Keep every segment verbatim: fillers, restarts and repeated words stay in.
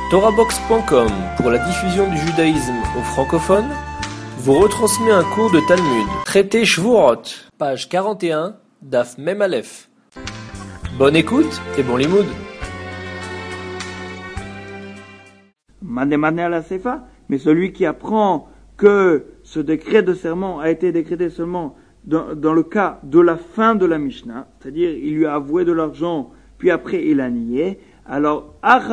Torahbox point com, pour la diffusion du judaïsme aux francophones, vous retransmet un cours de Talmud, traité Shvuot, page quarante et un, Daf Mem Aleph. Bonne écoute et bon limoud. Mademane à la Sefa, mais celui qui apprend que ce décret de serment a été décrété seulement dans, dans le cas de la fin de la Mishnah, c'est-à-dire il lui a avoué de l'argent, puis après il a nié, alors,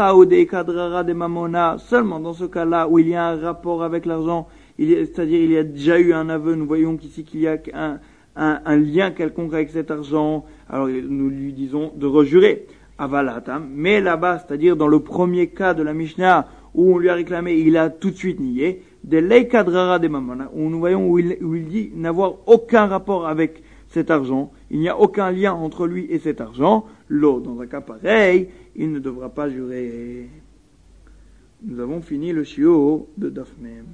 seulement dans ce cas-là où il y a un rapport avec l'argent, il y a, c'est-à-dire il y a déjà eu un aveu, nous voyons qu'ici qu'il y a un, un, un lien quelconque avec cet argent, alors nous lui disons de rejurer, avalatam, mais là-bas, c'est-à-dire dans le premier cas de la Mishnah, où on lui a réclamé, il a tout de suite nié, de l'eikadrara de mamona, où nous voyons où il, où il dit n'avoir aucun rapport avec cet argent, il n'y a aucun lien entre lui et cet argent, l'eau, dans un cas pareil, il ne devra pas jurer. Nous avons fini le shiur de Daf Mem.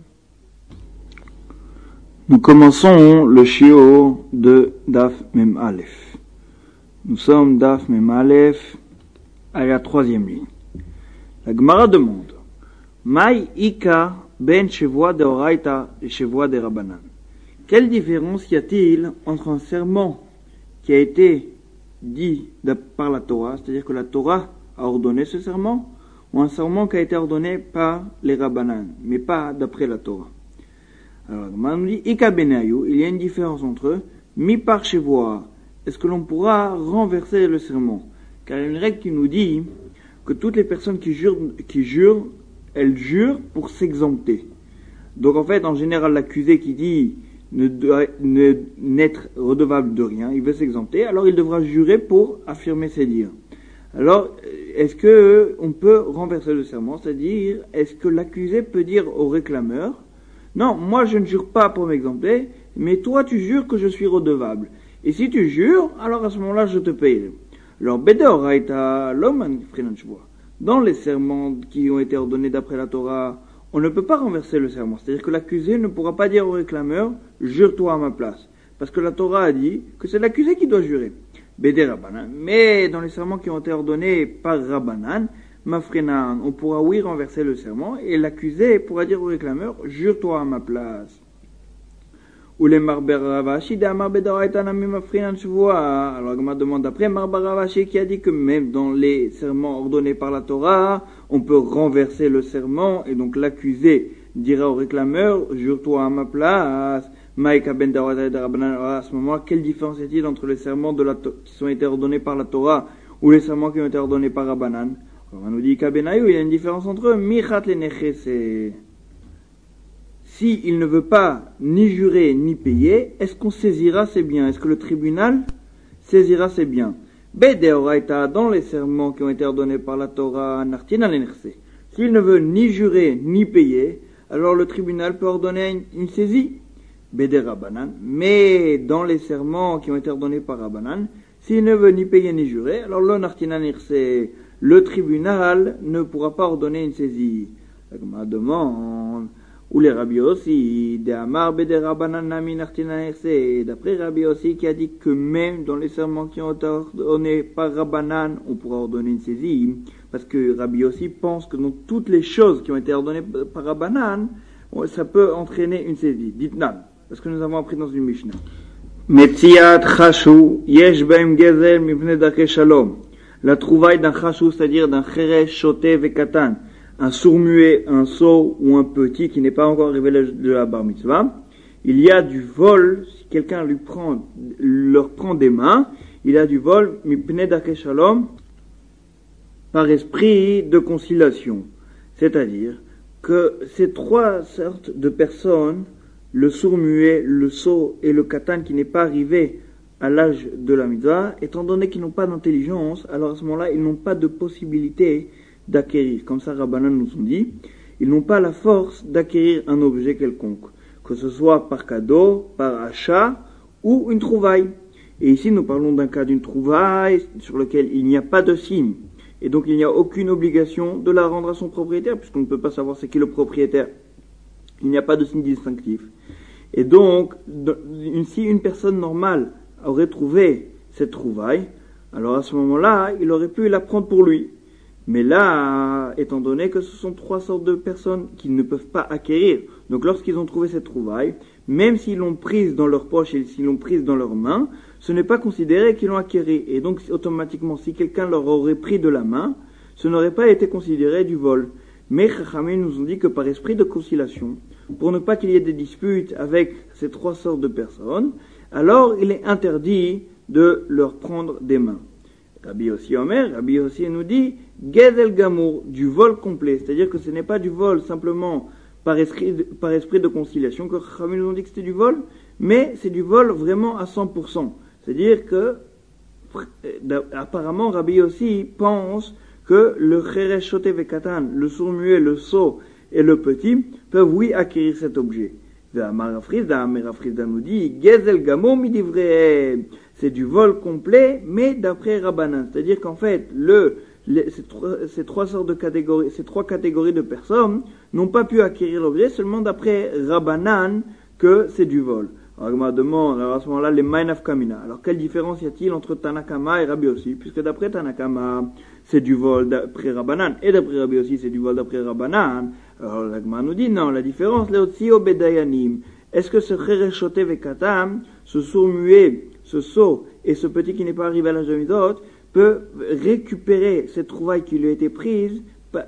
Nous commençons le shiur de Daf Mem Aleph. Nous sommes Daf Mem Aleph à la troisième ligne. La Gemara demande, Maï Ika ben Shevoa de Oraita et Shevoa de Rabbanan. Quelle différence y a-t-il entre un serment qui a été dit par la Torah, c'est-à-dire que la Torah a ordonné ce serment, ou un serment qui a été ordonné par les Rabbanan, mais pas d'après la Torah? Alors, on nous dit, Ika benayu, il y a une différence entre eux, mi par chevoa, est-ce que l'on pourra renverser le serment? Car il y a une règle qui nous dit que toutes les personnes qui jurent, qui jurent, elles jurent pour s'exempter. Donc en fait, en général, l'accusé qui dit ne doit ne, n'être redevable de rien, il veut s'exempter, alors il devra jurer pour affirmer ses dires. Alors, est-ce que on peut renverser le serment, c'est-à-dire, est-ce que l'accusé peut dire au réclameur, non, moi je ne jure pas pour m'exempter, mais toi tu jures que je suis redevable. Et si tu jures, alors à ce moment-là je te payerai. Alors, Bedeoraita Loman Frenanchboa. Dans les serments qui ont été ordonnés d'après la Torah, on ne peut pas renverser le serment. C'est-à-dire que l'accusé ne pourra pas dire au réclameur, jure-toi à ma place. Parce que la Torah a dit que c'est l'accusé qui doit jurer. Bédé Rabbanan. Mais dans les serments qui ont été ordonnés par Rabbanan, Mafrenan, on pourra oui renverser le serment et l'accusé pourra dire au réclameur, jure-toi à ma place. Ou les Marberavashi, de Marbedoraitanami Mafrenan Shvoa. Alors, on m'a demandé après, Marberavashi qui a dit que même dans les serments ordonnés par la Torah, on peut renverser le serment et donc l'accusé dira au réclameur, jure-toi à ma place. Maïka ben Dawatai de Rabbanan. À ce moment, quelle différence y a-t-il entre les serments de la to- qui ont été ordonnés par la Torah ou les serments qui ont été ordonnés par Rabbanan? On nous dit qu'Abenayu, il y a une différence entre eux. Michat le neche, c'est si il ne veut pas ni jurer ni payer, est-ce qu'on saisira ses biens? Est-ce que le tribunal saisira ses biens? Bedeoraita, dans les serments qui ont été ordonnés par la Torah, Nartina le neche. S'il ne veut ni jurer ni payer, alors le tribunal peut ordonner une, une saisie. Bédé Rabbanan, mais dans les serments qui ont été ordonnés par Rabbanan, s'il ne veut ni payer ni jurer, alors le Nartina Nirse, le tribunal ne pourra pas ordonner une saisie. La demande, ou les Rabbi aussi, de Amar Bédé Rabbanan Nami Nartina Nirse, d'après Rabbi aussi qui a dit que même dans les serments qui ont été ordonnés par Rabbanan, on pourra ordonner une saisie, parce que Rabbi aussi pense que dans toutes les choses qui ont été ordonnées par Rabbanan, ça peut entraîner une saisie. Dites-nan. Parce que nous avons appris dans une Mishnah. Metziat chashu, yesh baim gezel mivne dake shalom. La trouvaille d'un chashu, c'est-à-dire d'un cheresh, choté, vekatan, un sourd-muet, un sot ou un petit qui n'est pas encore arrivé de la bar mitzvah. Il y a du vol, si quelqu'un lui prend, leur prend des mains, il y a du vol, mivne dake shalom, par esprit de conciliation. C'est-à-dire que ces trois sortes de personnes, le sourd-muet, le sot et le katan qui n'est pas arrivé à l'âge de la mitzvah, étant donné qu'ils n'ont pas d'intelligence, alors à ce moment-là, ils n'ont pas de possibilité d'acquérir. Comme ça, Rabbanan nous ont dit, ils n'ont pas la force d'acquérir un objet quelconque, que ce soit par cadeau, par achat ou une trouvaille. Et ici, nous parlons d'un cas d'une trouvaille sur lequel il n'y a pas de signe. Et donc, il n'y a aucune obligation de la rendre à son propriétaire, puisqu'on ne peut pas savoir c'est qui le propriétaire. Il n'y a pas de signe distinctif. Et donc, si une personne normale aurait trouvé cette trouvaille, alors à ce moment-là, il aurait pu la prendre pour lui. Mais là, étant donné que ce sont trois sortes de personnes qu'ils ne peuvent pas acquérir, donc lorsqu'ils ont trouvé cette trouvaille, même s'ils l'ont prise dans leur poche et s'ils l'ont prise dans leurs mains, ce n'est pas considéré qu'ils l'ont acquérie. Et donc, automatiquement, si quelqu'un leur aurait pris de la main, ce n'aurait pas été considéré du vol. Mais Chachamim nous ont dit que par esprit de conciliation, pour ne pas qu'il y ait des disputes avec ces trois sortes de personnes, alors il est interdit de leur prendre des mains. Rabbi Yossi Omer, Rabbi Yossi nous dit Gezel Gamour, du vol complet, c'est-à-dire que ce n'est pas du vol simplement par esprit de, par esprit de conciliation que Chachamim nous ont dit que c'était du vol, mais c'est du vol vraiment à cent pour cent. C'est-à-dire que apparemment Rabbi Yossi pense que le Cheresh Shoté Vekatan, le sourd-muet, le sot et le petit peuvent oui acquérir cet objet. Marafrizda, Marafrizda nous dit Gezel Gamour midivre, c'est du vol complet, mais d'après Rabbanan. C'est-à-dire qu'en fait, le, les, ces, trois, ces trois sortes de catégories, ces trois catégories de personnes n'ont pas pu acquérir l'objet seulement d'après Rabbanan que c'est du vol. Alors, je me demande, alors à ce moment-là, les Mainaf Kamina. Alors, quelle différence y a-t-il entre Tanakama et Rabbi Yossi? Puisque d'après Tanakama, c'est du vol d'après Rabbanan, et d'après Rabbi Yossi, c'est du vol d'après Rabbanan. Alors, l'Agma nous dit, non, la différence, là aussi, au Bedayanim. Est-ce que ce Chereshoté Vekatam, ce sourd-muet, ce sot, et ce petit qui n'est pas arrivé à l'âge de Midot, peut récupérer cette trouvaille qui lui a été prise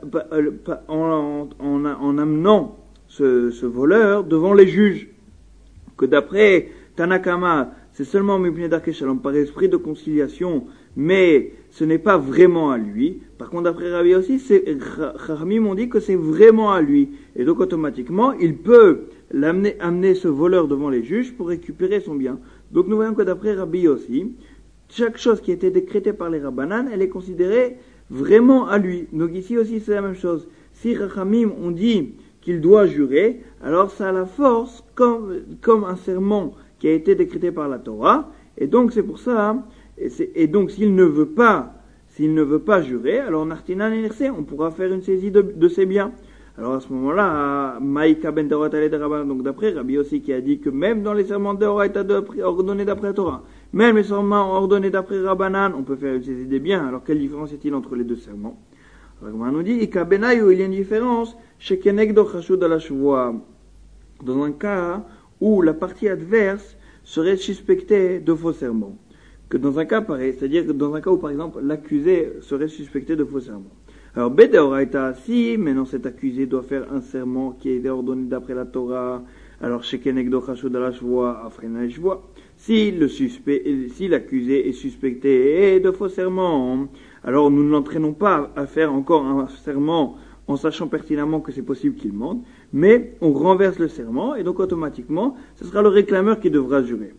en, en, en amenant ce, ce voleur devant les juges? Que d'après Tanakama, c'est seulement Mipnei Darkei Shalom par esprit de conciliation, mais ce n'est pas vraiment à lui. Par contre, d'après Rabbi aussi, c'est Chachamim ont dit que c'est vraiment à lui. Et donc, automatiquement, il peut l'amener, amener ce voleur devant les juges pour récupérer son bien. Donc, nous voyons que d'après Rabbi aussi, chaque chose qui a été décrétée par les Rabbanan, elle est considérée vraiment à lui. Donc, ici aussi, c'est la même chose. Si Chachamim ont dit qu'il doit jurer, alors ça a la force comme, comme un serment qui a été décrété par la Torah, et donc c'est pour ça, hein, et, c'est, et donc s'il ne veut pas, s'il ne veut pas jurer, alors Nartinan et Nersé, on pourra faire une saisie de, de ses biens. Alors à ce moment-là, Maïka ben Torah talé de Rabbanan, donc d'après Rabbi aussi qui a dit que même dans les serments de Torah ordonnés d'après la Torah, même les serments ordonnés d'après Rabbanan, on peut faire une saisie des biens. Alors quelle différence y a-t-il entre les deux serments? On nous dit, Ika Benayu, il y a une différence chez Kenegdo Chashud ala Shvoa, dans un cas où la partie adverse serait suspectée de faux serment. Que dans un cas pareil, c'est-à-dire que dans un cas où par exemple l'accusé serait suspecté de faux serment. Alors Bede Oraita, si maintenant cet accusé doit faire un serment qui a été ordonné d'après la Torah, alors chez Kenegdo Chashud ala Shvoa, Afrena Shvoa, si le suspect, si l'accusé est suspecté de faux serment, alors nous ne l'entraînons pas à faire encore un serment en sachant pertinemment que c'est possible qu'il mente, mais on renverse le serment et donc automatiquement ce sera le réclameur qui devra jurer.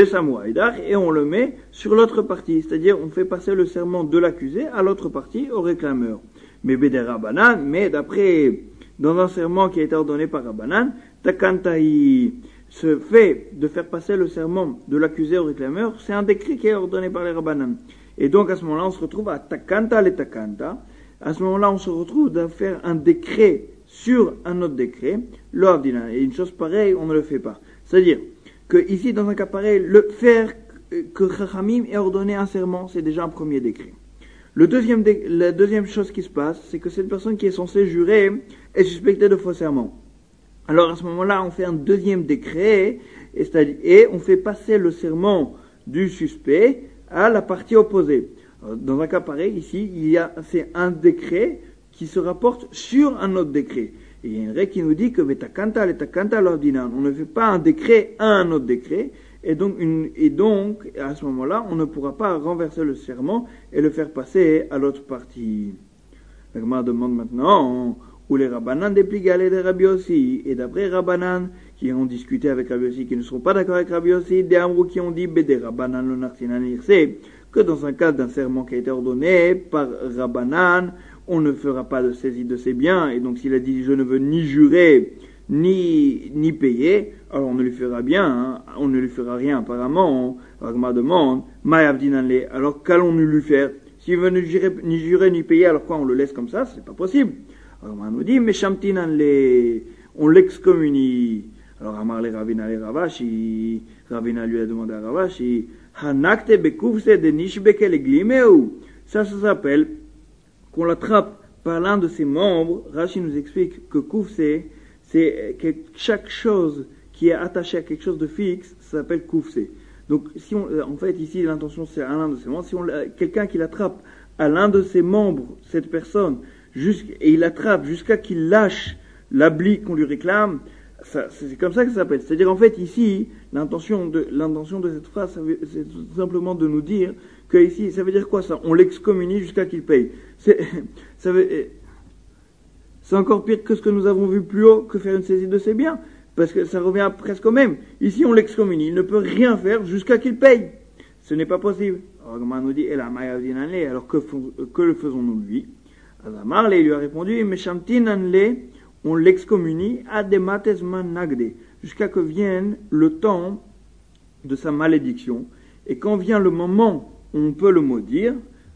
Et on le met sur l'autre partie, c'est-à-dire on fait passer le serment de l'accusé à l'autre partie, au réclameur. Mais Beder Rabbanan, mais d'après, dans un serment qui a été ordonné par Rabbanan, Takantahi, ce fait de faire passer le serment de l'accusé au réclameur, c'est un décret qui est ordonné par les Rabbanan. Et donc à ce moment-là, on se retrouve à Takanta le Takanta. À ce moment-là, on se retrouve à faire un décret sur un autre décret, l'ordina. Et une chose pareille, on ne le fait pas. C'est-à-dire que ici, dans un cas pareil, le faire que Chachamim ait ordonné un serment, c'est déjà un premier décret. Le deuxième dé- la deuxième chose qui se passe, c'est que cette personne qui est censée jurer est suspectée de faux serment. Alors à ce moment-là, on fait un deuxième décret, et, c'est-à-dire, et on fait passer le serment du suspect à la partie opposée. Alors, dans un cas pareil, ici, il y a, c'est un décret qui se rapporte sur un autre décret. Et il y a une règle qui nous dit que Vetakanta letakanta l'ordina. On ne fait pas un décret à un autre décret, et donc, une, et donc, à ce moment-là, on ne pourra pas renverser le serment et le faire passer à l'autre partie. La Gemara demande maintenant, où les Rabbanan dépligalés de Rabbi Yossi, et d'après Rabbanan, qui ont discuté avec Rabbi Yossi, qui ne sont pas d'accord avec Rabbi Yossi, des Amrou qui ont dit, Bédé Rabbanan le Nartinan Irse, que dans un cas d'un serment qui a été ordonné par Rabbanan, on ne fera pas de saisie de ses biens, et donc s'il a dit, je ne veux ni jurer, ni, ni payer, alors on ne lui fera bien, hein, on ne lui fera rien apparemment. Ragma demande, Mayavdinanle, alors qu'allons-nous lui faire? S'il veut ni jurer, ni jurer, ni payer, alors quoi, on le laisse comme ça? C'est pas possible. Ragma nous dit, mais Shamtinanle, on l'excommunie. Alors Amar le Ravina le Ravashi, Ravina lui a demandé à Ravashi, Hanakte bekuvse de nishbeke le glimeu. Ça, ça s'appelle qu'on l'attrape par l'un de ses membres, Rashi nous explique que koufse, c'est que chaque chose qui est attachée à quelque chose de fixe, ça s'appelle koufse. Donc, si on, en fait, ici, l'intention, c'est à l'un de ses membres. Si on, quelqu'un qui l'attrape à l'un de ses membres, cette personne, et il l'attrape jusqu'à qu'il lâche l'abli qu'on lui réclame, ça, c'est comme ça que ça s'appelle. C'est-à-dire, en fait, ici, l'intention de, l'intention de cette phrase, c'est tout simplement de nous dire que ici, ça veut dire quoi ça? On l'excommunie jusqu'à qu'il paye. C'est, ça veut, c'est encore pire que ce que nous avons vu plus haut, que faire une saisie de ses biens. Parce que ça revient presque au même. Ici, on l'excommunie. Il ne peut rien faire jusqu'à qu'il paye. Ce n'est pas possible. Alors, Gmara nous dit, alors que, que le faisons-nous lui? Azamar, il lui a répondu, Meshamtinanle, on l'excommunie, Adematesman Nagde, jusqu'à que vienne le temps de sa malédiction. Et quand vient le moment où on peut le maudire,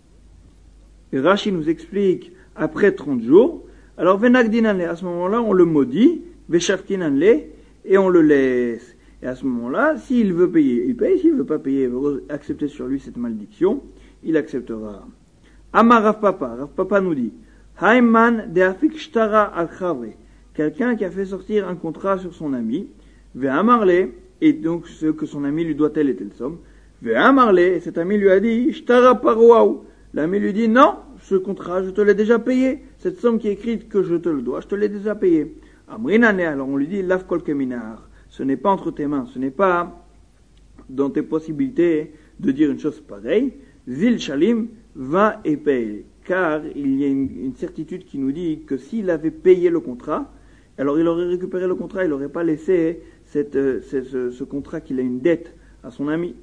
et Rashi nous explique, après trente jours, alors Venagdinanle, à ce moment-là, on le maudit, Veshaftinanle, et on le laisse. Et à ce moment-là, s'il veut payer, il paye. S'il ne veut pas payer, il veut accepter sur lui cette malédiction, il acceptera. Amar Rav Papa, Rav Papa nous dit, Haïman de Afik Shtara al Chavre, quelqu'un qui a fait sortir un contrat sur son ami, Ve'amarle, et donc ce que son ami lui doit telle et telle somme, Ve'amarle, et cet ami lui a dit, Shtara Parouaou. L'ami lui dit, non, ce contrat, je te l'ai déjà payé. Cette somme qui est écrite que je te le dois, je te l'ai déjà payé. Amrinane, alors on lui dit, Lav kol keminar. Ce n'est pas entre tes mains, ce n'est pas dans tes possibilités de dire une chose pareille. Zil Shalim, va et paye. Car il y a une, une certitude qui nous dit que s'il avait payé le contrat, alors il aurait récupéré le contrat, il n'aurait pas laissé cette, euh, ce, ce, ce contrat qu'il a une dette à son ami.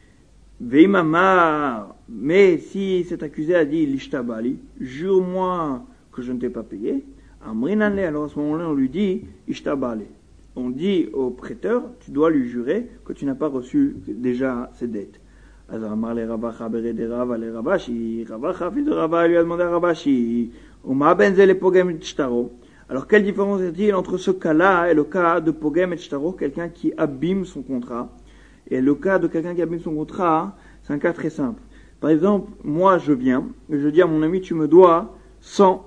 Veimamar, mais si cet accusé a dit l'ishtabali, jure-moi que je ne t'ai pas payé, amrinane, alors à ce moment-là on lui dit ishtabali. On dit au prêteur, tu dois lui jurer que tu n'as pas reçu déjà ses dettes. Alors Amar le Ravacha bere de Rava le Ravashi, Ravacha fils de Rava lui a demandé à Ravashi, Uma benze le pogem et shtaro. Alors quelle différence est-il entre ce cas-là et le cas de pogem et shtaro, quelqu'un qui abîme son contrat? Et le cas de quelqu'un qui abîme son contrat, c'est un cas très simple. Par exemple, moi je viens, et je dis à mon ami, tu me dois cent,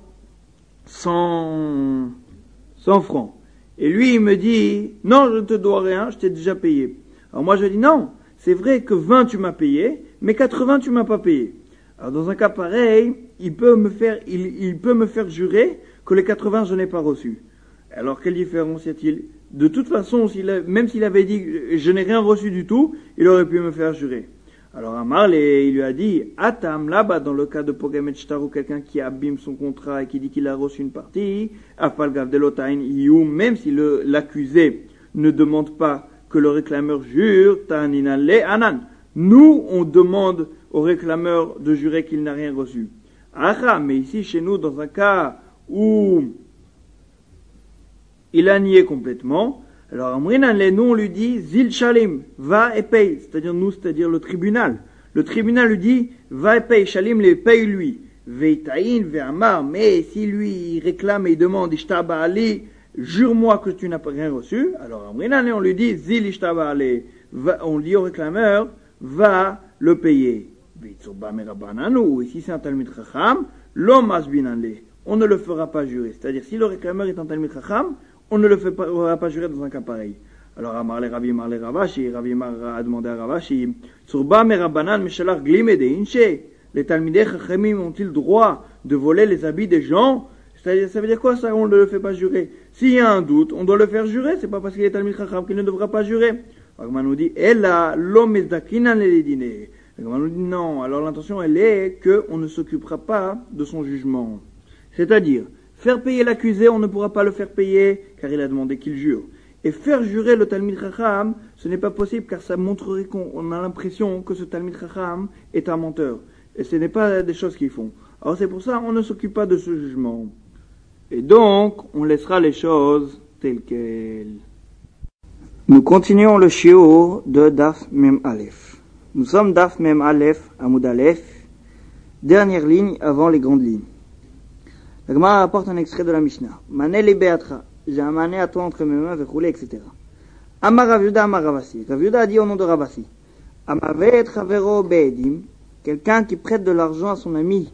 cent, cent francs. Et lui, il me dit, non, je ne te dois rien, je t'ai déjà payé. Alors moi, je dis, non, c'est vrai que vingt tu m'as payé, mais quatre-vingts tu m'as pas payé. Alors dans un cas pareil, il peut me faire, il, il peut me faire jurer que les quatre-vingts je n'ai pas reçus. Alors quelle différence y a-t-il? De toute façon, s'il a, même s'il avait dit, je n'ai rien reçu du tout, il aurait pu me faire jurer. Alors Amar, il lui a dit, Atam, là-bas, dans le cas de Pogem et Shtaru, quelqu'un qui abîme son contrat et qui dit qu'il a reçu une partie, Afal Gavdelotain Iyu, même si le, l'accusé ne demande pas que le réclameur jure, Tanina le Anan. Nous, on demande au réclameur de jurer qu'il n'a rien reçu. Ah, mais ici, chez nous, dans un cas où il a nié complètement, alors Amrinan, nous on lui dit Zil Shalim, va et paye, c'est-à-dire nous, c'est-à-dire le tribunal. Le tribunal lui dit va et paye, Shalim les paye lui. Veitaïn, ve'amar, mais si lui il réclame et il demande Ishtaba Ali, jure-moi que tu n'as pas rien reçu. Alors Amrinan, on lui dit Zil Ishtaba Ali, on dit au réclameur va le payer. Veitsoba merabananu, ici c'est un Talmid Chacham, l'homme asbinanle, on ne le fera pas jurer. C'est-à-dire si le réclameur est un Talmid Chacham, on ne le fera pas jurer dans un cas pareil. Alors, Amar le Ravi Mar le Ravashi, Ravi Mar a demandé à Ravashi, Tsurba merabanan meshalach glime de inche, les Talmidei Chachamim ont-ils droit de voler les habits des gens? C'est-à-dire, ça veut dire quoi ça, on ne le fait pas jurer? S'il y a un doute, on doit le faire jurer, c'est pas parce qu'il est Talmid Chacham qu'il ne devra pas jurer. Agman nous dit, Ella, l'homme ezdakinan le dîner. Agman nous dit, non, alors l'intention elle est qu'on ne s'occupera pas de son jugement. C'est-à-dire, faire payer l'accusé, on ne pourra pas le faire payer, car il a demandé qu'il jure. Et faire jurer le Talmid Chacham, ce n'est pas possible, car ça montrerait qu'on a l'impression que ce Talmid Chacham est un menteur. Et ce n'est pas des choses qu'ils font. Alors c'est pour ça qu'on ne s'occupe pas de ce jugement. Et donc, on laissera les choses telles quelles. Nous continuons le shiur de Daf Mem Aleph. Nous sommes Daf Mem Aleph, Amoud Aleph, dernière ligne avant les grandes lignes. La Gemara rapporte un extrait de la Mishnah. Mané le beatra, j'ai un mané à toi entre mes mains, et cetera. Amar Rav Yuda, Amar Ravasi. Rav Yuda a dit au nom de Ravasi. Amavet chavero beedim, quelqu'un qui prête de l'argent à son ami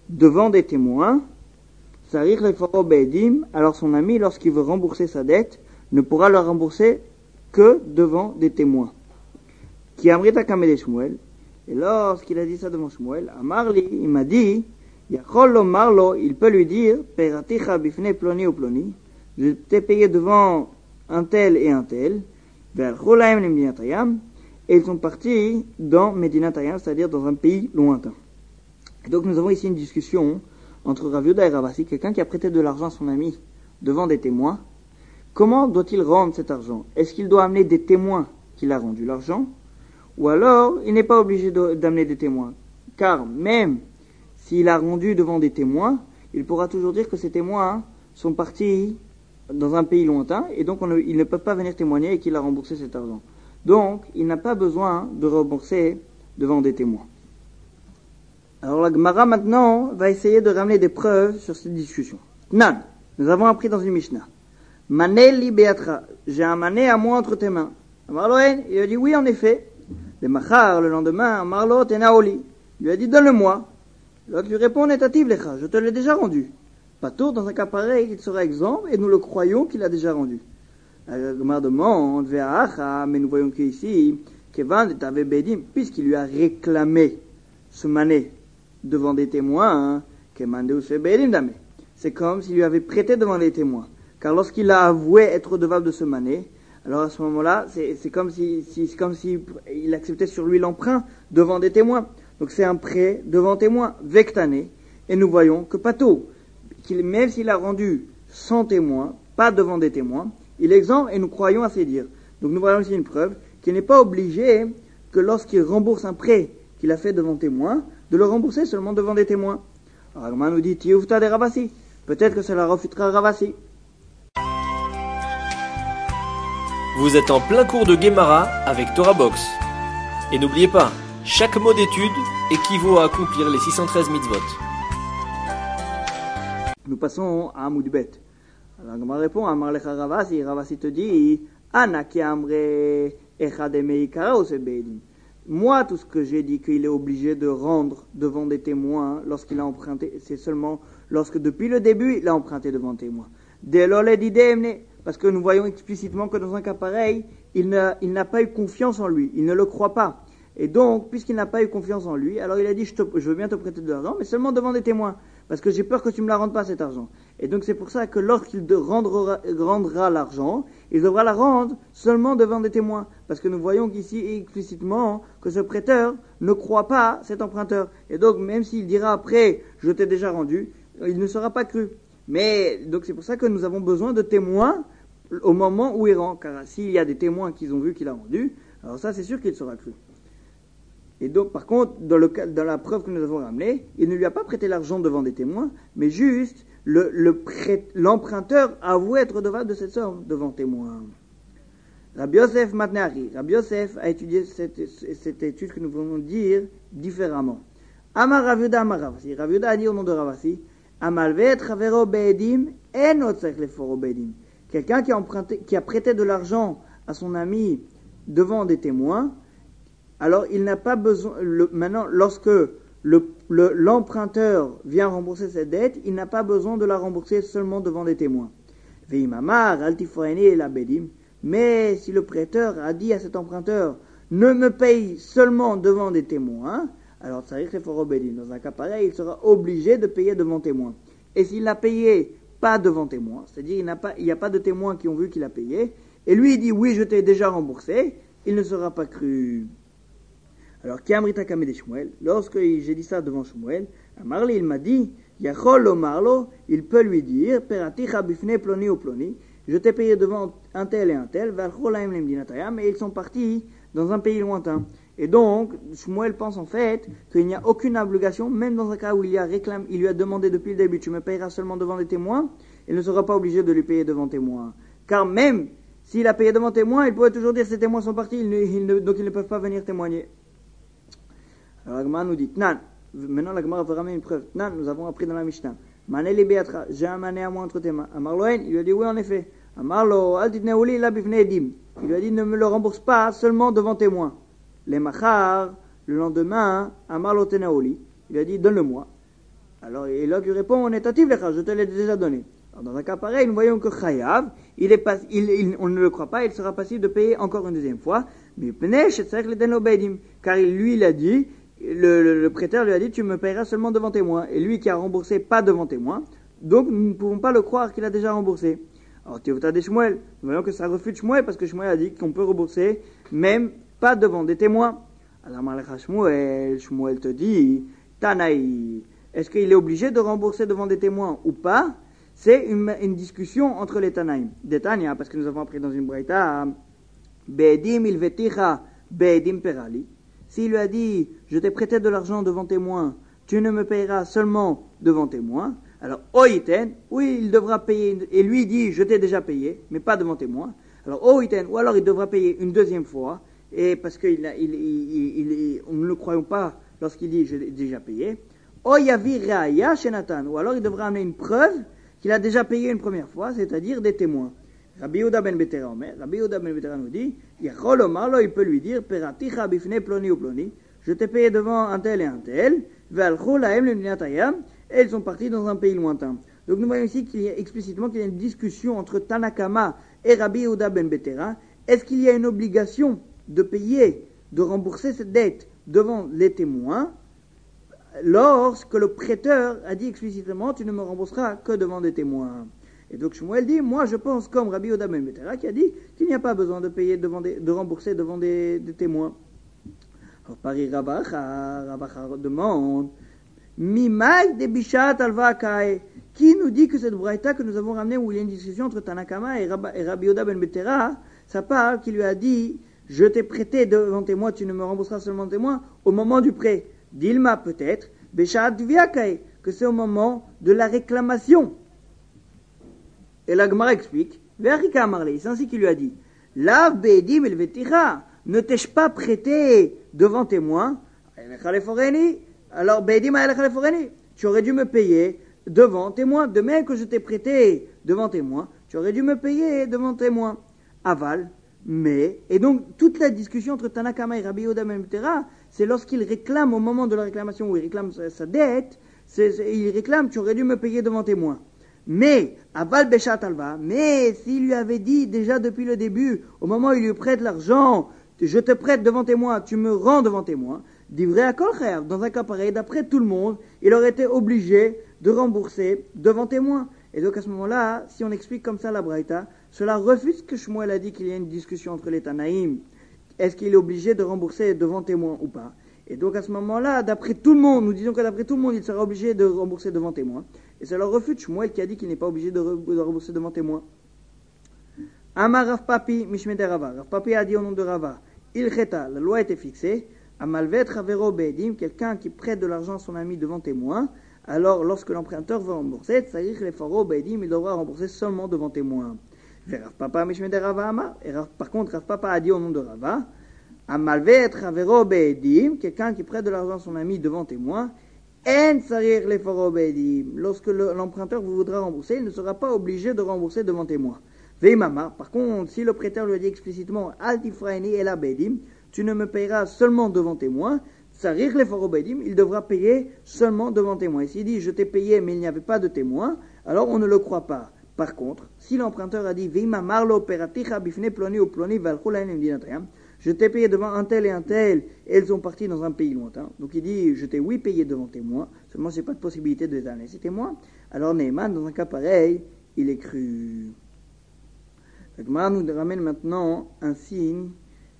devant des témoins, Sarich Leforo Be'edim, alors son ami, lorsqu'il veut rembourser sa dette, ne pourra le rembourser que devant des témoins. Qui amrita kamede Shmuel, et lorsqu'il a dit ça devant Shmuel, Amarli, il m'a dit, Yachol lo marlo, il peut lui dire, Peraticha bifne ploni ou ploni, je t'ai payé devant un tel et un tel, vers Cholaim Lemdinatayam, et ils sont partis dans Medinatayam, c'est-à-dire dans un pays lointain. Et donc nous avons ici une discussion entre Rav Yehuda et Rav Asi, quelqu'un qui a prêté de l'argent à son ami devant des témoins. Comment doit-il rendre cet argent? Est-ce qu'il doit amener des témoins qu'il a rendu l'argent? Ou alors, il n'est pas obligé de, d'amener des témoins? Car même s'il a rendu devant des témoins, il pourra toujours dire que ces témoins sont partis dans un pays lointain, et donc on ne, ils ne peuvent pas venir témoigner et qu'il a remboursé cet argent. Donc, il n'a pas besoin de rembourser devant des témoins. Alors la Gemara maintenant va essayer de ramener des preuves sur cette discussion. Nan, nous avons appris dans une Mishnah. Mané li beatra, j'ai un mané à moi entre tes mains. Amarloen, il a dit oui en effet. Le machar, le lendemain, Amarlo tenaoli, il lui a dit donne-le-moi. L'autre lui répond netativ lecha, je te l'ai déjà rendu. Patour, dans un cas pareil, il sera exempt et nous le croyons qu'il a déjà rendu. La Gemara demande, ve'acha, mais nous voyons qu'ici, kevan t'avait bedim, puisqu'il lui a réclamé ce mané devant des témoins, c'est comme s'il lui avait prêté devant les témoins. Car lorsqu'il a avoué être redevable de ce mané, alors à ce moment-là, c'est, c'est comme si, si, c'est comme si il acceptait sur lui l'emprunt devant des témoins. Donc c'est un prêt devant témoins, vectané. Et nous voyons que Pato, qu'il, même s'il a rendu sans témoins, pas devant des témoins, il est exempt et nous croyons à ses dires. Donc nous voyons ici une preuve qu'il n'est pas obligé que lorsqu'il rembourse un prêt qu'il a fait devant témoins, de le rembourser seulement devant des témoins. Alors Agma nous dit, Tioufta de Ravasi. Peut-être que cela refutera Ravasi. Vous êtes en plein cours de Gemara avec Torah Box. Et n'oubliez pas, chaque mot d'étude équivaut à accomplir les six cent treize mitzvot. Nous passons à Amoudbet. Alors Agma répond, Amar lecha Ravasi. Ravasi te dit, Ana ki amre echademei karao se beidin. Moi, tout ce que j'ai dit qu'il est obligé de rendre devant des témoins lorsqu'il a emprunté, c'est seulement lorsque depuis le début, il a emprunté devant des témoins. Parce que nous voyons explicitement que dans un cas pareil, il n'a, il n'a pas eu confiance en lui, il ne le croit pas. Et donc, puisqu'il n'a pas eu confiance en lui, alors il a dit, je, te, je veux bien te prêter de l'argent, mais seulement devant des témoins, parce que j'ai peur que tu me la rendes pas cet argent. Et donc c'est pour ça que lorsqu'il de rendra, rendra l'argent, il devra la rendre seulement devant des témoins, parce que nous voyons qu'ici explicitement que ce prêteur ne croit pas cet emprunteur. Et donc même s'il dira après, je t'ai déjà rendu, il ne sera pas cru. Mais donc c'est pour ça que nous avons besoin de témoins au moment où il rend, car s'il y a des témoins qui ont vu qu'il a rendu, alors ça c'est sûr qu'il sera cru. Et donc, par contre, dans, le, dans la preuve que nous avons ramenée, il ne lui a pas prêté l'argent devant des témoins, mais juste le, le prêt, l'emprunteur avoue être redevable de cette somme devant témoins. Rabbi Yosef Matnari, Rabbi Yosef a étudié cette, cette étude que nous voulons dire différemment. Amar Rav Yehuda Amar Ravasi, Rav Yehuda a dit au nom de Ravasi, Amalvet Chavero Be'edim en otzech leforo Be'edim. Quelqu'un qui a, emprunté, qui a prêté de l'argent à son ami devant des témoins, alors il n'a pas besoin, le, maintenant lorsque le, le, l'emprunteur vient rembourser cette dette, il n'a pas besoin de la rembourser seulement devant des témoins. Veimamar altiforené la bedim. Mais si le prêteur a dit à cet emprunteur, ne me paye seulement devant des témoins, alors ça risque fort bedim. Dans un cas pareil, il sera obligé de payer devant témoins. Et s'il n'a payé pas devant témoins, c'est-à-dire il n'a pas, il n'y a pas de témoins qui ont vu qu'il a payé, et lui il dit oui je t'ai déjà remboursé, il ne sera pas cru. Alors, qui amrita kamede Shmuel, lorsque j'ai dit ça devant Shmuel, Amarli, il m'a dit, Yachol lo marlo, il peut lui dire, Peraticha bifne ploni ou ploni, je t'ai payé devant un tel et un tel, Valcholaim lemdinatayam, et ils sont partis dans un pays lointain. Et donc, Shmuel pense en fait qu'il n'y a aucune obligation, même dans un cas où il, y a réclame, il lui a demandé depuis le début, tu me payeras seulement devant des témoins, il ne sera pas obligé de lui payer devant témoins. Car même s'il a payé devant témoins, il pourrait toujours dire ces témoins sont partis, ils ne, ils ne, donc ils ne peuvent pas venir témoigner. Alors la Gemara nous dit, Tnan, maintenant la Gemara va ramener une preuve. Tnan, nous avons appris dans la Mishnah. Mané li beatra, j'ai un mané à moi entre tes mains. Amarloen, il lui a dit oui en effet. Amarlo, al titneuli la bifne edim. Il lui a dit ne me le rembourse pas seulement devant témoins. Les machar, le lendemain, Amarlo tenaoli, il lui a dit donne-le-moi. Alors Elok lui répond, on est tativ lecha, je te l'ai déjà donné. Alors, dans un cas pareil, nous voyons que Chayav, il est pas, il, il, on ne le croit pas, il sera passif de payer encore une deuxième fois. Mais car lui, il a dit, le, le, le prêteur lui a dit, tu me payeras seulement devant témoin. Et lui qui a remboursé pas devant témoin, donc nous ne pouvons pas le croire qu'il a déjà remboursé. Alors Théota de Shmuel, nous voyons que ça refute Shmuel parce que Shmuel a dit qu'on peut rembourser même pas devant des témoins. Alors Malach Shmuel, Shmuel te dit, Tanaï, est-ce qu'il est obligé de rembourser devant des témoins ou pas? C'est une, une discussion entre les Tanaïm. Des Tanya, parce que nous avons appris dans une braïta, Be'edim il veticha, be'edim perali. S'il lui a dit, je t'ai prêté de l'argent devant témoin, tu ne me payeras seulement devant témoin. Alors, oiten, oui, il devra payer, et lui dit, je t'ai déjà payé, mais pas devant témoin. Alors, oiten, ou alors il devra payer une deuxième fois, et parce que il, il, il, il, on ne le croyons pas lorsqu'il dit, je l'ai déjà payé. Oyavi raya shenatan, ou alors il devra amener une preuve qu'il a déjà payé une première fois, c'est-à-dire des témoins. Rabbi Yehuda ben Betera Omer, Rabbi Yehuda ben Betera nous dit, Yachol Omar lo, il peut lui dire, Peraticha bifne ploni ou ploni, je t'ai payé devant un tel et un tel, Ve'alcho lahem lemdinatayam, et ils sont partis dans un pays lointain. Donc nous voyons ici qu'il y a explicitement qu'il y a une discussion entre Tanakama et Rabbi Yehuda ben Betera. Est-ce qu'il y a une obligation de payer, de rembourser cette dette devant les témoins, lorsque le prêteur a dit explicitement, tu ne me rembourseras que devant des témoins. Et donc Shmuel dit, moi je pense comme Rabbi Yehuda ben Betera qui a dit qu'il n'y a pas besoin de payer devant des, de rembourser devant des, des témoins. Alors Paris Rabacha, Rabacha demande, Mimai de Bishat Alvakae, qui nous dit que cette braïta que nous avons ramenée où il y a une discussion entre Tanakama et Rabbi, et Rabbi Yehuda ben Betera, ça parle qui lui a dit, je t'ai prêté devant témoin, tu ne me rembourseras seulement témoin au moment du prêt. Dilma peut-être, Beshat Viakae, que c'est au moment de la réclamation. Et la Gemara explique, Ve'arika Amarle, c'est ainsi qu'il lui a dit, Lav Be'edim el Vetira, ne t'ai-je pas prêté devant témoin, alors Be'edim el Foreni, tu aurais dû me payer devant témoin, de même que je t'ai prêté devant témoin, tu aurais dû me payer devant témoin. Aval, mais, et donc toute la discussion entre Tanakama et Rabbi Yehuda ben Betera, c'est lorsqu'il réclame au moment de la réclamation où il réclame sa, sa dette, c'est, c'est, il réclame, tu aurais dû me payer devant témoin. Mais, Aval Beshat Alva, mais s'il lui avait dit déjà depuis le début, au moment où il lui prête l'argent, je te prête devant témoin, tu me rends devant témoin, d'ivrei à Kolcher, dans un cas pareil, d'après tout le monde, il aurait été obligé de rembourser devant témoin. Et donc à ce moment-là, si on explique comme ça la braïta, cela refuse que Shmuel a dit qu'il y a une discussion entre les Tanaïm. Est-ce qu'il est obligé de rembourser devant témoin ou pas? Et donc à ce moment-là, d'après tout le monde, nous disons que d'après tout le monde, il sera obligé de rembourser devant témoin. Et cela refute Shmuel qui a dit qu'il n'est pas obligé de, re- de rembourser devant témoin. Amar Rav Papi, Mishmede Rava. Rav Papi a dit au nom de Rava, il cheta, la loi était fixée, Amalvet Ravero Be'edim, quelqu'un qui prête de l'argent à son ami devant témoin, alors lorsque l'emprunteur veut rembourser, Tsarich le Faro Be'edim, il devra rembourser seulement devant témoin. Rav Papa Mishmede Rava Amar. Et Rav, par contre, Rav Papa a dit au nom de Rava, Amalvet Ravero Be'edim, quelqu'un qui prête de l'argent à son ami devant témoin, En Tsarich le Faro Be'edim, lorsque le, l'emprunteur vous voudra rembourser, il ne sera pas obligé de rembourser devant témoin. Veimama, par contre, si le prêteur lui a dit explicitement, Altifraini et la Be'edim, tu ne me payeras seulement devant témoin, Tsarich le Faro Be'edim, il devra payer seulement devant témoin. Et s'il dit, je t'ai payé, mais il n'y avait pas de témoin, alors on ne le croit pas. Par contre, si l'emprunteur a dit, Veima marlo peraticha bifne ploni ou ploni valchulain imdinatayam, je t'ai payé devant un tel et un tel, et ils sont partis dans un pays lointain. Donc il dit, je t'ai oui payé devant témoin, seulement j'ai pas de possibilité de déterminer ces témoins. Alors Neyman, dans un cas pareil, il est cru. La Gemara nous ramène maintenant un signe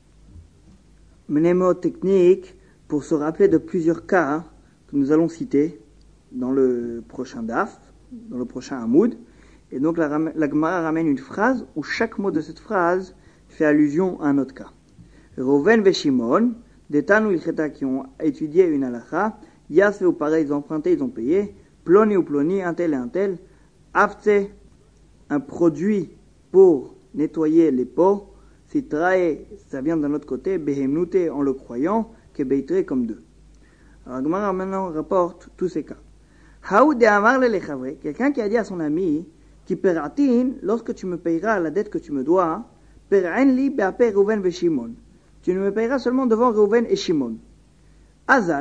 mnémotechnique pour se rappeler de plusieurs cas que nous allons citer dans le prochain daf, dans le prochain Hamoud. Et donc la, la Gemara ramène une phrase où chaque mot de cette phrase fait allusion à un autre cas. Reuven ve Shimon, des Tanu ilcheta qui ont étudié une halakha, Yasve ou pareil, ils ont emprunté, ils ont payé, Ploni ou Ploni, un tel et un tel, Afte, un produit pour nettoyer les pots, Sitrae, ça vient d'un autre côté, Behemnute, en le croyant, que Beitre comme deux. Alors Gemara maintenant rapporte tous ces cas. Haou de Amar le lechavre, quelqu'un qui a dit à son ami, qui peratin, lorsque tu me payeras la dette que tu me dois, perain li be'ape Reuven ve Shimon. Tu ne me payeras seulement devant Reuven et Shimon. Azal,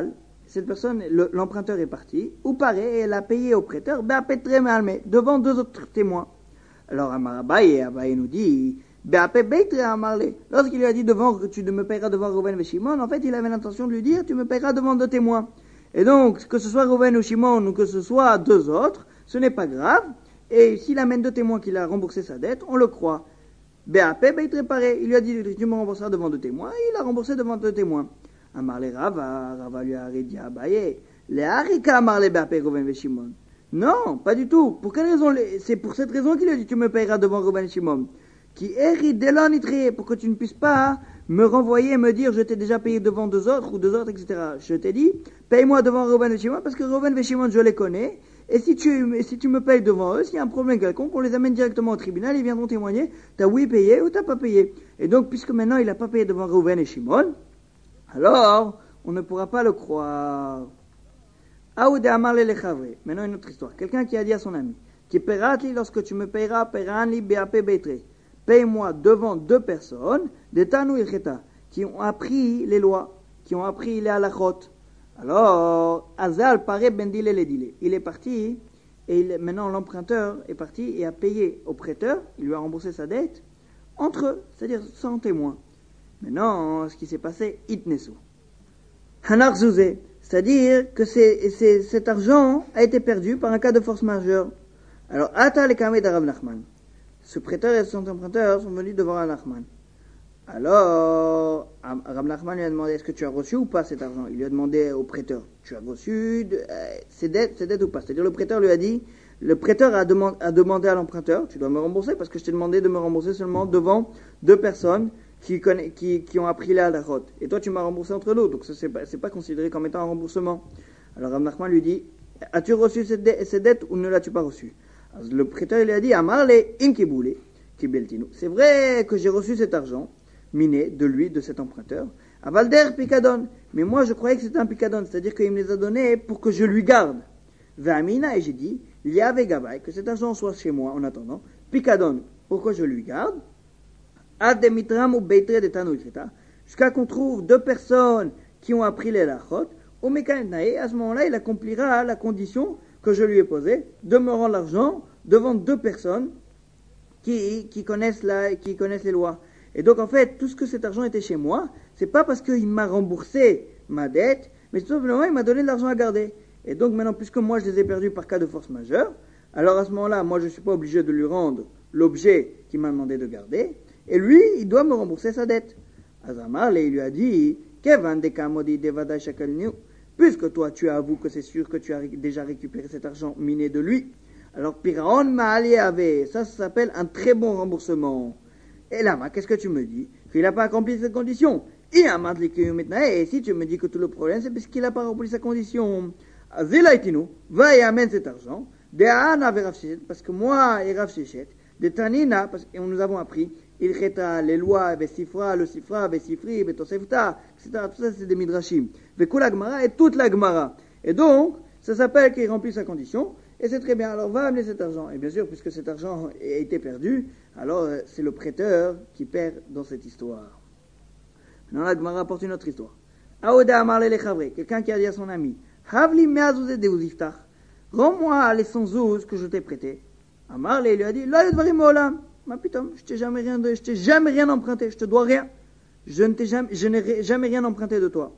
cette personne, le, l'emprunteur est parti, ou paraît, et elle a payé au prêteur, devant deux autres témoins. Alors, Amar Abaye, Abaye nous dit, lorsqu'il lui a dit devant, tu me paieras devant Reuven et Shimon, en fait, il avait l'intention de lui dire, tu me paieras devant deux témoins. Et donc, que ce soit Reuven ou Shimon, ou que ce soit deux autres, ce n'est pas grave, et s'il amène deux témoins qu'il a remboursé sa dette, on le croit. Il lui a dit, tu me rembourseras devant deux témoins, et il a remboursé devant deux témoins. Amar le Rava, Rava lui a dit à Abaye, le Harika Amar le Be'apé Reuven et Shimon. Non, pas du tout. Pour quelle raison? C'est pour cette raison qu'il a dit, tu me paieras devant Reuven et Shimon. Qui est delonitré, pour que tu ne puisses pas me renvoyer et me dire, je t'ai déjà payé devant deux autres, ou deux autres, et cetera. Je t'ai dit, paye-moi devant Reuven et Shimon, parce que Reuven et Shimon, je les connais, et si tu, si tu me payes devant eux, s'il y a un problème quelconque, on les amène directement au tribunal, ils viendront témoigner, t'as oui payé ou t'as pas payé. Et donc, puisque maintenant il n'a pas payé devant Reuven et Shimon, alors, on ne pourra pas le croire. Aoud Amar le Lechavre. Maintenant, une autre histoire. Quelqu'un qui a dit à son ami, qui paiera-t-il lorsque tu me payeras, paiera-li be'apé beitre. Paye-moi devant deux personnes, des tanou ilcheta, qui ont appris les lois, qui ont appris les halachot. Alors, Azal paraît bendile les dile. Il est parti, et il, maintenant l'emprunteur est parti et a payé au prêteur, il lui a remboursé sa dette, entre eux, c'est-à-dire sans témoin. Maintenant, ce qui s'est passé, itnesu. Hanar zouzé, c'est-à-dire que c'est, c'est, cet argent a été perdu par un cas de force majeure. Alors, Ata le kameh de Rav Nachman. Ce prêteur et son emprunteur sont venus devant Rav Nachman. Alors, Rav Nachman lui a demandé, est-ce que tu as reçu ou pas cet argent? Il lui a demandé au prêteur, tu as reçu de, euh, ces dettes, ces dettes ou pas? C'est-à-dire, le prêteur lui a dit, le prêteur a, demandé, a demandé à l'emprunteur, tu dois me rembourser parce que je t'ai demandé de me rembourser seulement devant deux personnes qui, connaît, qui, qui ont appris la halachot. Et toi, tu m'as remboursé entre nous, donc ce n'est pas, pas considéré comme étant un remboursement. Alors, Rav Nachman lui dit, as-tu reçu cette, de, cette dette ou ne l'as-tu pas reçue? Alors, le prêteur lui a dit, Amarle inkiboule, kibeltinu. C'est vrai que j'ai reçu cet argent, miné de lui, de cet emprunteur, à Valder Picadon. Mais moi, je croyais que c'était un Picadon, c'est-à-dire qu'il me les a donnés pour que je lui garde. Vamina, et j'ai dit, il y avait Gabay, que cet argent soit chez moi en attendant, Picadon, pour que je lui garde. Jusqu'à qu'on trouve deux personnes qui ont appris les lachot, au mécanisme, à ce moment-là, il accomplira la condition que je lui ai posée, de me rendre l'argent devant deux personnes qui, qui, connaissent la, qui connaissent les lois. Et donc, en fait, tout ce que cet argent était chez moi, c'est pas parce qu'il m'a remboursé ma dette, mais tout simplement, il m'a donné de l'argent à garder. Et donc, maintenant, puisque moi, je les ai perdus par cas de force majeure, alors à ce moment-là, moi, je ne suis pas obligé de lui rendre l'objet qu'il m'a demandé de garder, et lui, il doit me rembourser sa dette. Azamar, il lui a dit, puisque toi, tu avoues que c'est sûr que tu as déjà récupéré cet argent miné de lui, alors Piraon Ma'ali avait, ça, ça s'appelle un très bon remboursement. Et là, qu'est-ce que tu me dis? Qu'il n'a pas accompli cette condition. Et si tu me dis que tout le problème, c'est parce qu'il n'a pas rempli sa condition. Zilaitinu, va et amène cet argent. De Ana ve Rav Shechet, parce que moi et Rav Shechet, de Tanina, parce que nous avons appris, il cheta les lois, ve sifra, le sifra, ve sifri, ve tosefta, et cetera. Tout ça, c'est des midrashim. Ve kula Gemara et toute la Gemara. Et donc, ça s'appelle qu'il remplit sa condition. Et c'est très bien, alors va amener cet argent. Et bien sûr, puisque cet argent a été perdu, alors c'est le prêteur qui perd dans cette histoire. Maintenant, la Gemara rapporte une autre histoire. Aouda Amar le Lechavre, quelqu'un qui a dit à son ami, Havli me'azouzé de uziftach, rends-moi les cent zouz que je t'ai prêtés. Amar le lui a dit, là, le dvarim olam, ma putain, je t'ai jamais rien de, je t'ai jamais rien emprunté, je te dois rien. Je ne t'ai jamais, je n'ai jamais rien emprunté de toi.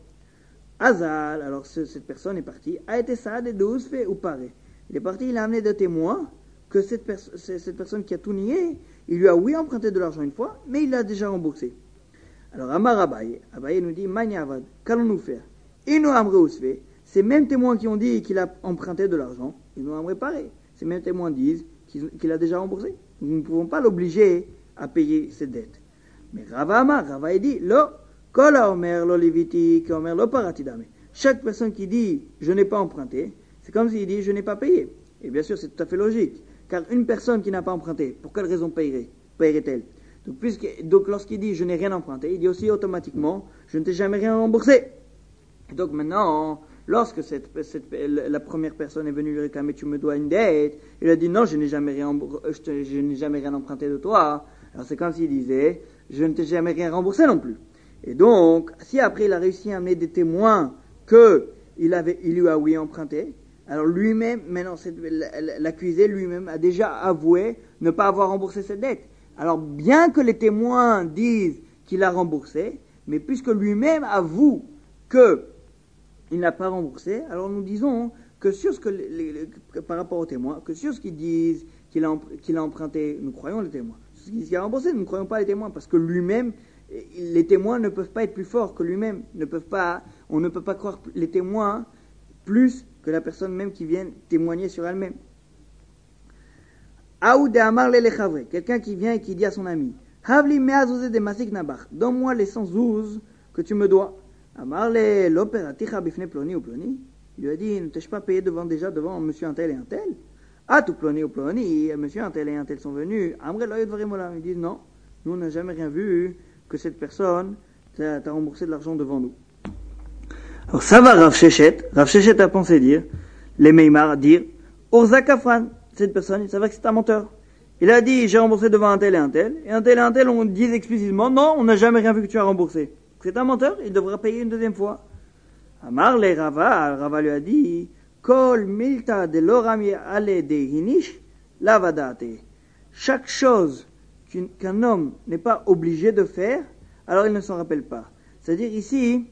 Azal, alors ce, cette personne est partie, a été ça de douze fait ou paré. Il est parti, il a amené des témoins que cette, pers- cette personne qui a tout nié, il lui a oui emprunté de l'argent une fois, mais il l'a déjà remboursé. Alors Amar Abaye, Abaye nous dit, Maniavad, qu'allons-nous faire? Ils nous amré ousvé, ces mêmes témoins qui ont dit qu'il a emprunté de l'argent, ils nous amré pareil. Ces mêmes témoins disent qu'il, qu'il a déjà remboursé. Nous ne pouvons pas l'obliger à payer ses dettes. Mais Rava Amar, Rava dit, lo, kola omer lo leviti, ki omer lo paratidame. Chaque personne qui dit, je n'ai pas emprunté, c'est comme s'il dit, je n'ai pas payé. Et bien sûr, c'est tout à fait logique. Car une personne qui n'a pas emprunté, pour quelle raison payerait, payerait-elle? Donc, puisque, donc, lorsqu'il dit, je n'ai rien emprunté, il dit aussi automatiquement, je ne t'ai jamais rien remboursé. Et donc maintenant, lorsque cette, cette, la première personne est venue lui réclamer, tu me dois une dette, il a dit, non, je n'ai jamais rien, je, te, je n'ai jamais rien emprunté de toi. Alors c'est comme s'il disait, je ne t'ai jamais rien remboursé non plus. Et donc, si après il a réussi à amener des témoins que il, avait, il lui a oui emprunté. Alors lui-même, maintenant, l'accusé lui-même a déjà avoué ne pas avoir remboursé cette dette. Alors bien que les témoins disent qu'il a remboursé, mais puisque lui-même avoue qu'il n'a pas remboursé, alors nous disons que sur ce que, les, les, par rapport aux témoins, que sur ce qu'ils disent qu'il a, qu'il a emprunté, nous croyons les témoins. Sur ce qu'il a remboursé, nous ne croyons pas les témoins, parce que lui-même, les témoins ne peuvent pas être plus forts que lui-même. Ne peuvent pas, on ne peut pas croire les témoins plus que la personne même qui vient témoigner sur elle-même. Quelqu'un qui vient et qui dit à son ami, donne-moi les cent zouz que tu me dois. Il lui a dit, ne t'ai-je pas payé devant, déjà devant monsieur un tel et un tel? Ah, tout ploni ou ploni, monsieur un tel et un tel sont venus. Ils disent, non, nous on n'a jamais rien vu que cette personne t'a remboursé de l'argent devant nous. Alors ça va Rav Shechet, Rav Shechet a pensé dire, les Meimar dire, Orza Kafran, cette personne, il savait que c'est un menteur. Il a dit, j'ai remboursé devant un tel et un tel, et un tel et un tel, on dit explicitement, non, on n'a jamais rien vu que tu as remboursé. C'est un menteur, il devra payer une deuxième fois. Amar le Rava, Rava lui a dit, Kol milta de l'orami ale de hinish, lavadate. Chaque chose qu'un homme n'est pas obligé de faire, alors il ne s'en rappelle pas. C'est-à-dire ici,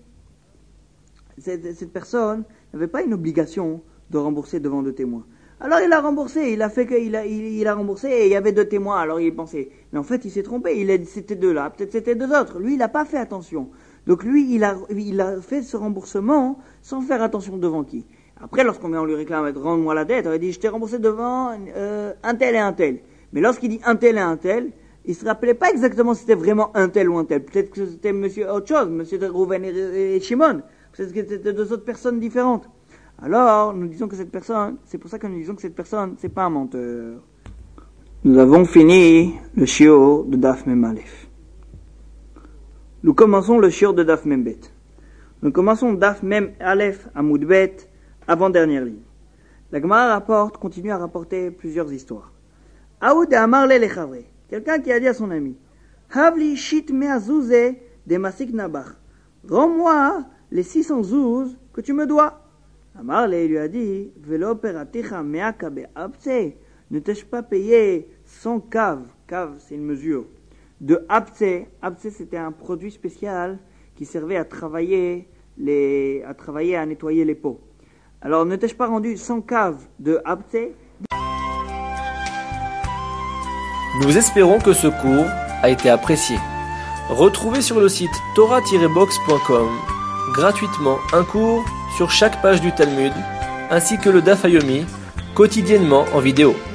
cette, cette personne n'avait pas une obligation de rembourser devant deux témoins. Alors il a remboursé, il a fait qu'il a, il, il a remboursé et il y avait deux témoins, alors il pensait. Mais en fait il s'est trompé, il a dit c'était deux là, peut-être c'était deux autres. Lui il n'a pas fait attention. Donc lui il a, il a fait ce remboursement sans faire attention devant qui. Après lorsqu'on vient on lui réclame, rends-moi la dette, il dit je t'ai remboursé devant euh, un tel et un tel. Mais lorsqu'il dit un tel et un tel, il se rappelait pas exactement si c'était vraiment un tel ou un tel. Peut-être que c'était monsieur autre chose, monsieur Rouven et, et Shimon. Peut-être que c'était deux autres personnes différentes. Alors, nous disons que cette personne, c'est pour ça que nous disons que cette personne, c'est pas un menteur. Nous avons fini le shiur de Daf Mem Aleph. Nous commençons le shiur de Daf Mem Bet. Nous commençons Daf Mem Aleph à Moud Bet, avant-dernière ligne. La Gemara rapporte, continue à rapporter plusieurs histoires. Aoud Amar le lechavre. Quelqu'un qui a dit à son ami, Havli shit me'azouze de masik nabach. Rends-moi les six cents zouz que tu me dois. Amar le lui a dit, Velo peraticha me'aka be'abtse. Ne t'ai-je pas payé cent caves, cave c'est une mesure, de abtse. Abtse c'était un produit spécial qui servait à travailler, les, à travailler, à nettoyer les pots. Alors ne t'ai-je pas rendu cent caves de abtse? Nous espérons que ce cours a été apprécié. Retrouvez sur le site torah tiret box point com gratuitement un cours sur chaque page du Talmud, ainsi que le Daf Yomi, quotidiennement en vidéo.